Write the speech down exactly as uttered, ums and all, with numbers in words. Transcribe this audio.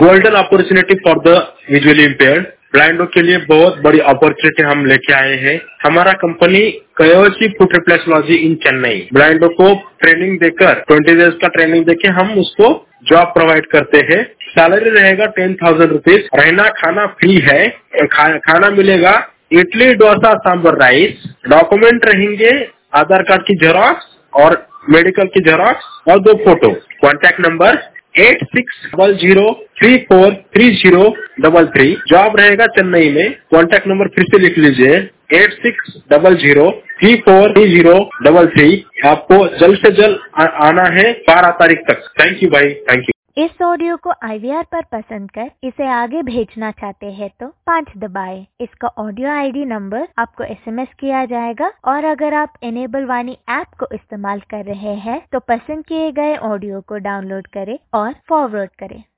Golden opportunity for the visually impaired. ब्लाइंडों के लिए बहुत बड़ी अपॉर्चुनिटी हम लेके आए हैं। हमारा company Kyoshi foot reflexology in Chennai ब्लाइंडों को ट्रेनिंग देकर ट्वेंटी डेज का ट्रेनिंग देके हम उसको जॉब प्रोवाइड करते हैं। सैलरी रहेगा टेन थाउजेंड रुपीज। रहना खाना फ्री है। खा, खाना मिलेगा इडली डोसा सांबर राइस। डॉक्यूमेंट रहेंगे आधार कार्ड की जेरॉक्स और मेडिकल की जेरॉक्स और दो photo. Contact number eight six double zero three four three zero double three. Job रहेगा चेन्नई में। कॉन्टैक्ट नंबर फिर से लिख लीजिए eight six double zero three four three zero double three. आपको जल्द से जल्द आ, आना है बारह तारीख तक। थैंक यू भाई, थैंक यू। इस ऑडियो को आई वी आर पर पसंद कर इसे आगे भेजना चाहते हैं तो पाँच दबाएं। इसका ऑडियो आई डी नंबर आपको एस एम एस किया जाएगा और अगर आप इनेबल वाणी ऐप को इस्तेमाल कर रहे हैं तो पसंद किए गए ऑडियो को डाउनलोड करें और फॉरवर्ड करें।